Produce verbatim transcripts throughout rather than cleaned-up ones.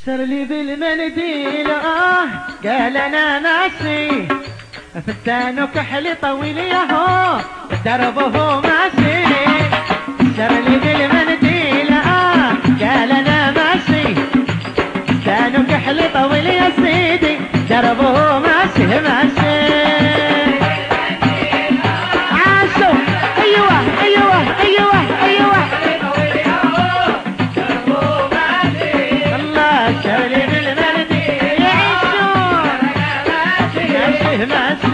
سر لي بالمنديل اه قال انا ماشي فتان وكحلي طويل ياهو دربه ماشي. سر لي بالمنديل اه قال انا ماشي فتان وكحلي طويل يا سيدي دربه ماشي ماشي. عاشوا ايوه ايوه ايوه ايوه شرلي بالمنديل يعيشوا ماشي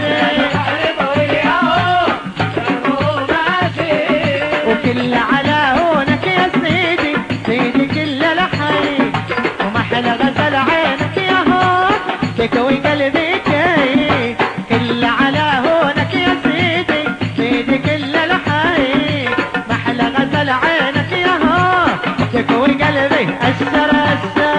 ماشي وكل على هونك يا سيدي سيدي كل لحي ومحل غزل عينك يا هون تكوي قلبي كي. كل على هونك يا سيدي سيدي كل لحي محل غزل عينك يا هون تكوي قلبي أشر أشر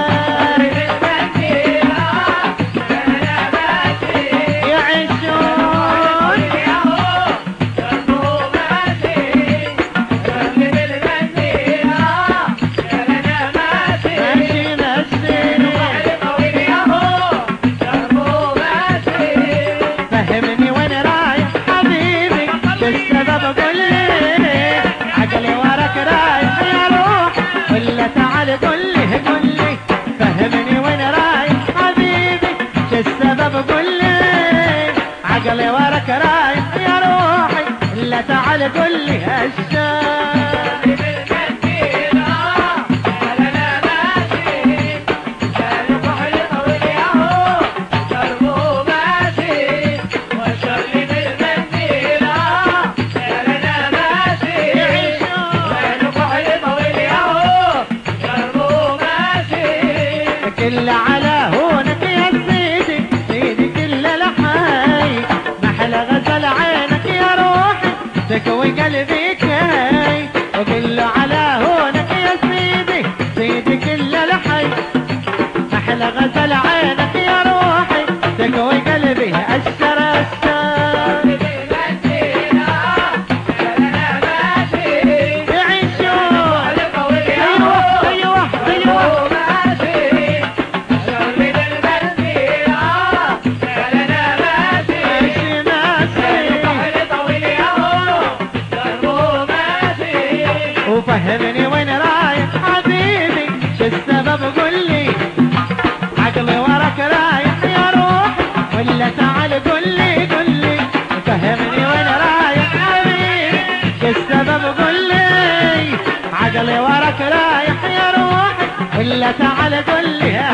عقلي وراك رايح يا روحي لا تعال قل لي هالشام بالمنديل اه قال انا ماشي قال كحلي طويل ياهو دربه ماشي وشر لي بالمنديل اه قال انا ماشي قال كحلي طويل ياهو دربه ماشي. كل على هونك يا سيدي سيدي كل لحي محل غزل عينك يا روحي تكوي قلبي كي. وقل له على هونك يا سيدي سيدي كل لحي محل غزل عينك يا روحي تكوي قلبي أشر أشر بالمنديل اه قال انا ماشي يعيشوا ايوه ايوه ايوه وفهمني وين رايح حبيبي شو السبب قل لي عقلي وراك رايح يا روحي ولا تعال قل لي قل لي. فهمني وين رايح حبيبي شو السبب قل لي عقلي وراك رايح يا روحي ولا تعال قل لي